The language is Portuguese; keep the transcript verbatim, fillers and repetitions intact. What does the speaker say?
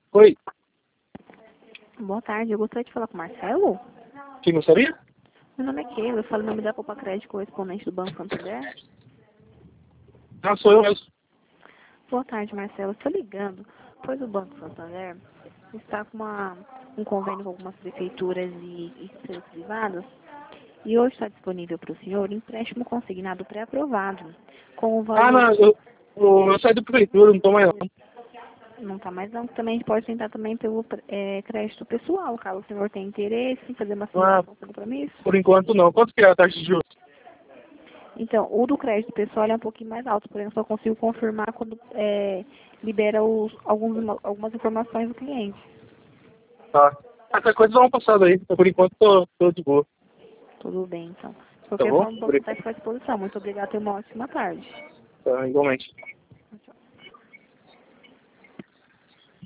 Oi, Boa tarde, eu gostaria de falar com o Marcelo. quem gostaria? Meu nome é Keila, eu falo em nome da Copa Crédito, correspondente do Banco Santander. Ah, sou eu mesmo. Boa tarde, Marcelo. Estou ligando, pois o Banco Santander está com uma, um convênio com algumas prefeituras e, e empresas privadas e hoje está disponível para o senhor empréstimo consignado pré-aprovado com o Ah, valor... não, eu, eu, eu saí da prefeitura, não tô mais não. Não está mais não, também a gente pode tentar também pelo é, crédito pessoal, caso o senhor tenha interesse em fazer uma Ah, simulação sem compromisso. por enquanto não. Quanto que é a taxa de juros? Então, o do crédito pessoal é um pouquinho mais alto, porém eu só consigo confirmar quando é, libera os, alguns, algumas informações do cliente. Tá. Essa coisa dá uma passada aí. Por enquanto tô, tô de boa. Tudo bem, então. De Tá qualquer bom? forma, o banco está Obrigado. à disposição. Muito obrigada e uma ótima tarde. Tá, igualmente.